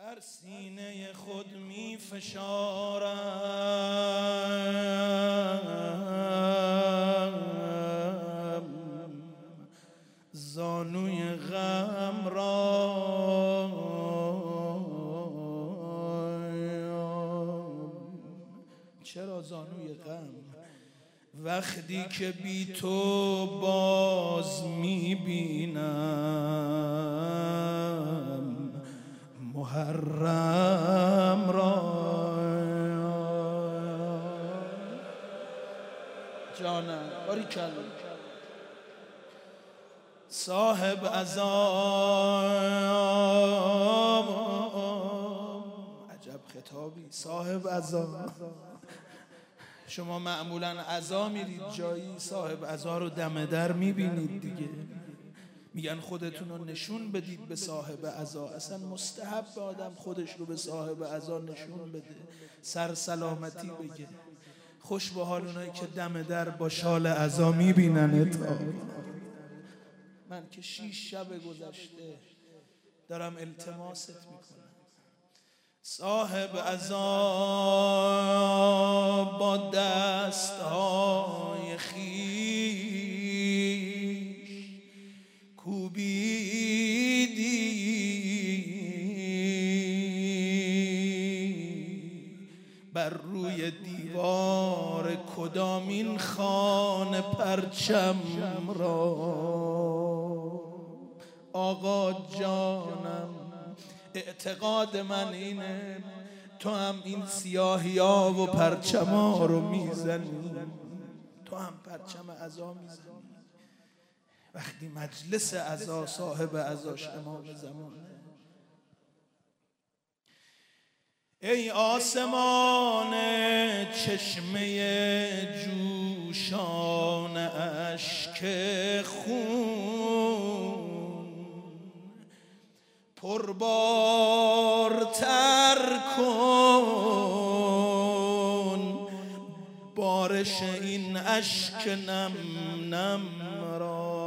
بر سینه خود می فشارم زانوی غم را، چرا زانوی غم؟ وقتی که بی تو باز میبینم محرم را. جانم باریکلا صاحب عذاب، عجب خطابی. صاحب عذاب، شما معمولا عزا میرید جایی، صاحب عزا رو دم در میبینید دیگه. میگن خودتون رو نشون بدید به صاحب عزا. اصلا مستحب آدم خودش رو به صاحب عزا نشون بده، سر سلامتی بگه. خوش به حال اونایی که دم در با شال عزا میبیننت. من که 6 شب گذشته دارم التماست میکنم. صاحب عذاب با دستهای خویش کوبیدی بر روی دیوار کدامین خانه پرچم را. آقا جانم اعتقاد من اینه تو هم این سیاهی‌ها و پرچم‌ها رو میزنی، تو هم پرچم عزا میزنی. وقتی مجلس عزا صاحب عزاش امام زمانه. ای آسمان چشمه جوشان اشک خون، پربارتر کن بارش این اشک نم نم را.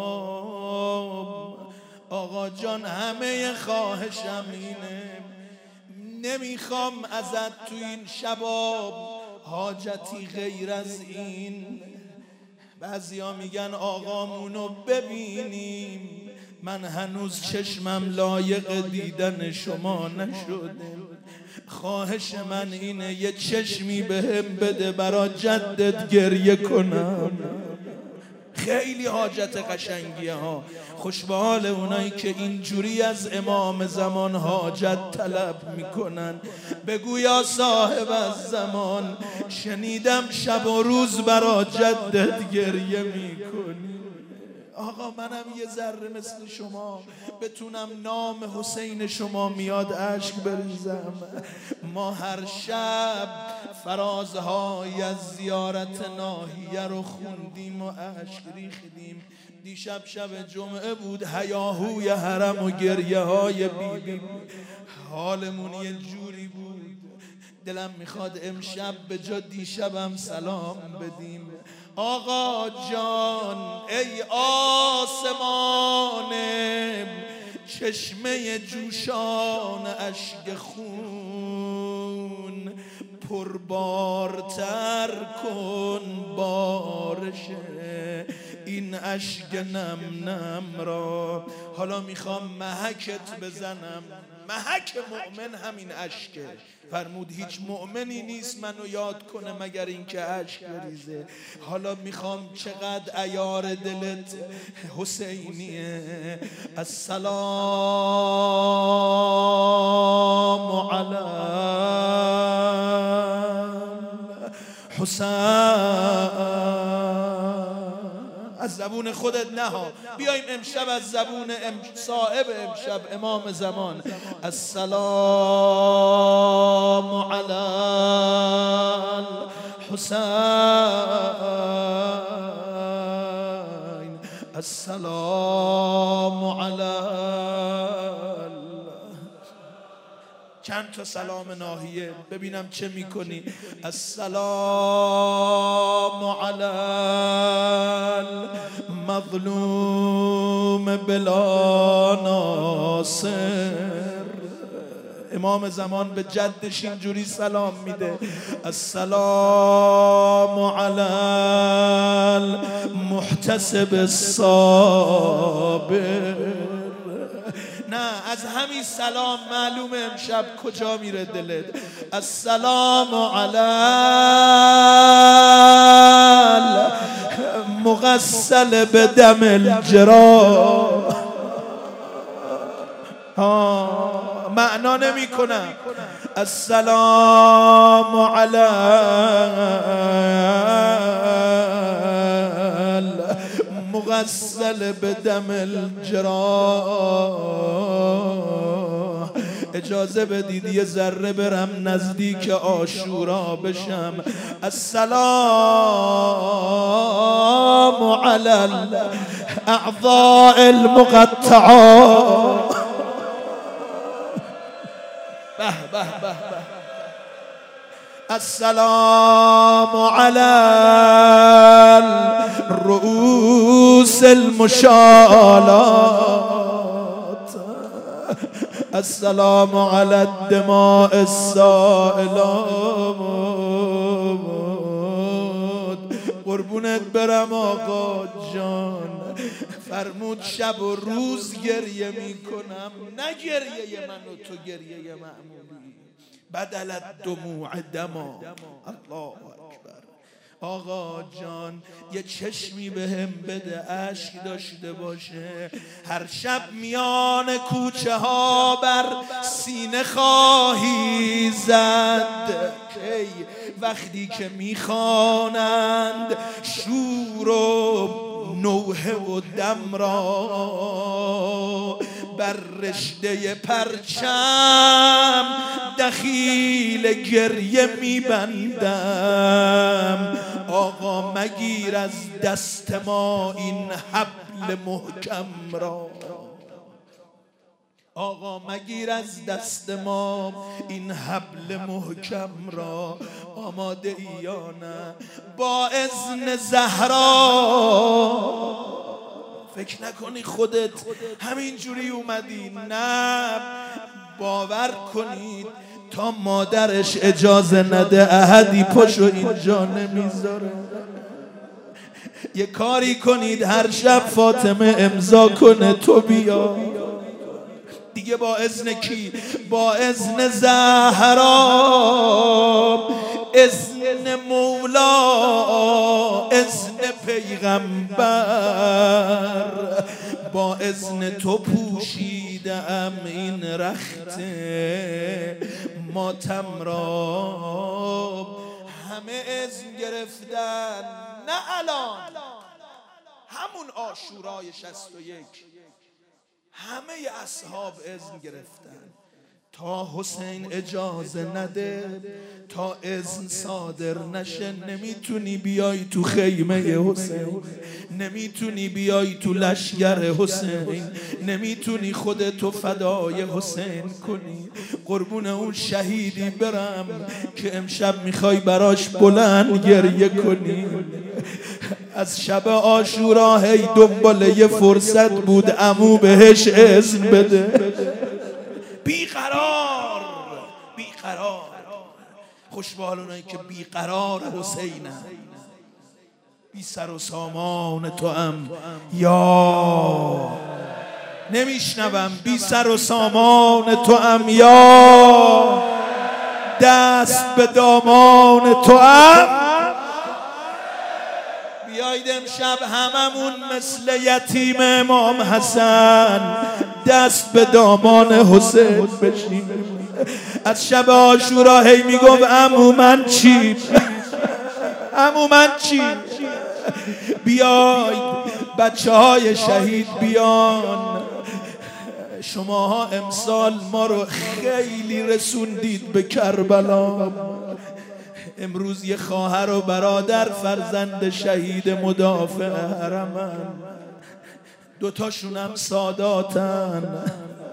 آقا جان همه خواهشم اینه، نمیخوام ازت تو این شباب حاجتی غیر از این. بعضیا میگن آقامونو ببینیم، من هنوز چشمم لایق دیدن شما نشده. خواهش من اینه یه چشمی بهم بده برا جدت گریه کنم. خیلی حاجت قشنگیه ها. خوش به حال اونایی که اینجوری از امام زمان حاجت طلب میکنن. بگو یا صاحب از زمان شنیدم شب و روز برا جدت گریه میکنی. آقا منم یه ذره مثل شما بتونم نام حسین شما میاد اشک بریزم. ما هر شب فرازهای از زیارت ناحیه رو خوندیم و اشک ریختیم. دیشب شب جمعه بود، هیاهوی حرم و گریه های بیبی. حالمون یه جوری بود، دلم میخواد امشب به جا دیشبم سلام بدیم. آقا جان ای آسمان چشمه جوشان اشک خون، پربارتر کن بارش این اشک نم نم را. حالا میخوام محکت بزنم. محک مؤمن همین اشکه. فرمود هیچ مؤمنی نیست منو یاد کنه مگر اینکه اشک بریزه. حالا میخوام چقدر عیار دلت حسینیه. السلام علی حسین. از زبون خودت نها، بیایم امشب از زبون صاحب امشب امام زمان. السلام علی الحسین، السلام علی. چند تا سلام ناحیه ببینم چه میکنی. السلام علی المظلوم بلا ناصر، امام زمان به جدش اینجوری سلام میده: السلام علی المحتسب الصابر. نه، از همین سلام معلومه امشب کجا میره دلت. السلام علی المغسل بدم الجراح. معنا نمی کنم. السلام علی المغسل بدم الجراح. اجازه بدید یه ذره برم نزدیک عاشورا بشم. السلام علی الاعضاء المقطعات. به به به به. السلام علی الرؤوس المشالات. السلام علی الدماء السائلات. قربونت برم آقا جان. فرمود شب و روز گریه میکنم، نه گریه من و تو گریه معمولی. بدلت دموع دما. الله اکبر. آقا جان یه چشمی به هم بده اشک داشته باشه. هر شب میان کوچه ها بر سینه خواهی زد. وقتی که میخوانند شور و نوحه و دم را، بر رشته پرچم دخیل گریه میبندم. آقا مگیر از دست ما این حبل محکم را. آقا مگیر از دست ما این حبل محکم را. آماده ای یا نه؟ با اذن زهرا. فکر نکنی خودت همینجوری اومدی، نه، باور کنید تا مادرش اجازه نده احدی پشو اینجا نمیذاره. یه کاری کنید هر شب فاطمه امضا کنه تو بیا دیگه. با اذن کی؟ با اذن زهرا، اذن مولا، اذن پیغمبر. با اذن تو پوشیدم این رخت ماتم را. همه اذن گرفتن، نه الان، همون عاشورای 61 همه اصحاب اذن گرفتن تا حسین اجازه نده، تا اذن صادر نشه نمیتونی بیای تو خیمه حسین، نمیتونی بیای تو لشگر حسین، نمیتونی خودتو فدای حسین کنی. قربون اون شهیدی برم که امشب میخوای براش بلند گریه کنی. از شب عاشورا هی دنبال یه فرصت بود عمو بهش اذن بده. بیقرار بیقرار. خوشبال اونایی که بیقرار حسینن، بی سر و سامان تو هم یا نمیشنوم. بی سر و سامان تو هم یا دست به دامان تو هم. بیایید امشب هممون مثل یتیم امام حسن دست به دامان حسین بشیم. از شب عاشورا هی میگم عمو من چی؟ عمو من چی؟ بیاید بچه های شهید بیان. شماها امسال ما رو خیلی رسوندید به کربلا. امروز یه خواهر و برادر فرزند شهید مدافع حرمن، دوتاشون هم ساداتن.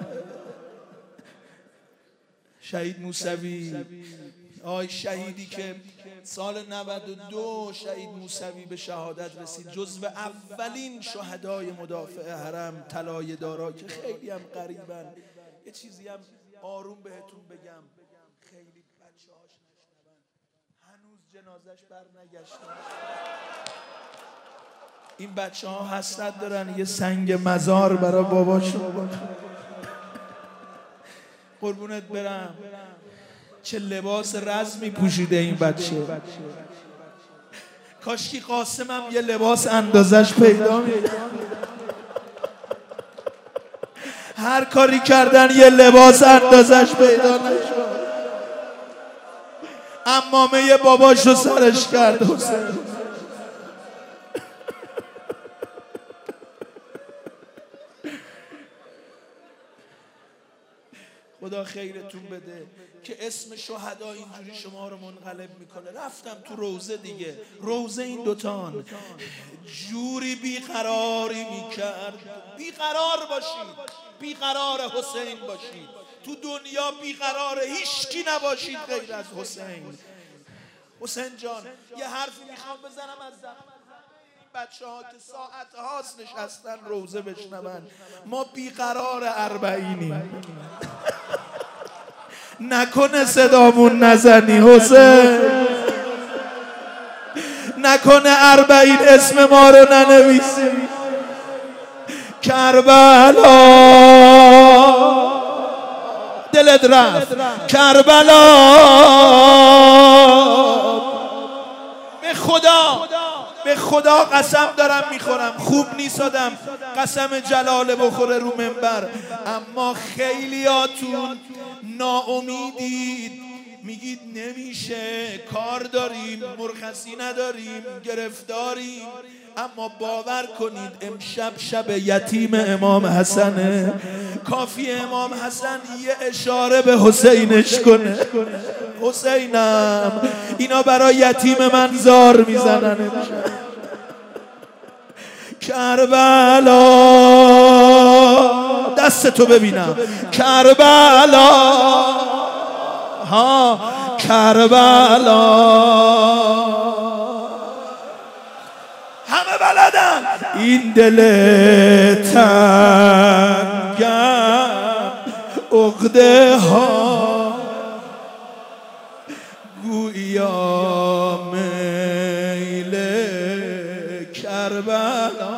شهید موسوی، آی شهیدی که سال 92 شهید موسوی به شهادت رسید، جزو اولین شهدای مدافع حرم طلایه دارا که خیلی هم قریبن. یه چیزی هم آروم بهتون بگم خیلی بچه هاش نشنون، هنوز جنازش بر نگشته. این بچه ها حسرت دارن یه سنگ مزار برای باباشون. قربونت برم، چه لباس رزمی پوشیده این بچه. کاشکی قاسمم یه لباس اندازش پیدا می‌کرد. هر کاری کردن یه لباس اندازش پیدا نشد. عمامه باباشو سرش کرد حسین. خدا خیرتون بده که اسم شهدا اینجوری شما رو منقلب میکنه. رفتم تو روزه دیگه، روزه این دوتان جوری بیقراری میکرد. بیقرار باشید، بیقرار حسین باشید. تو دنیا بیقرار هیچکی نباشید غیر از حسین. حسین جان یه حرفی میخوام بزنم از بچه ها که ساعت هاست نشستن روزه بشنون. ما بیقرار اربعینیم. نکنه صدامون نزنی حسین، نکنه اربعین اسم ما رو ننویسی. کربلا دلت رفت، کربلا به خدا قسم دارم میخورم، خوب نیست آدم قسم جلاله بخوره رو منبر، اما خیلیاتون ناامیدید، میگید نمیشه، کار داریم، مرخصی نداریم، گرفتاریم. اما باور کنید امشب شب یتیم امام حسنه. کافی امام حسن یه اشاره به حسینش کنه، حسینم اینا برای یتیم من زار میزنن. کربلا دست تو ببینم، کربلا ها کربلا همه بلدن. این دل تنگم عقده ها گویا میل کربلا.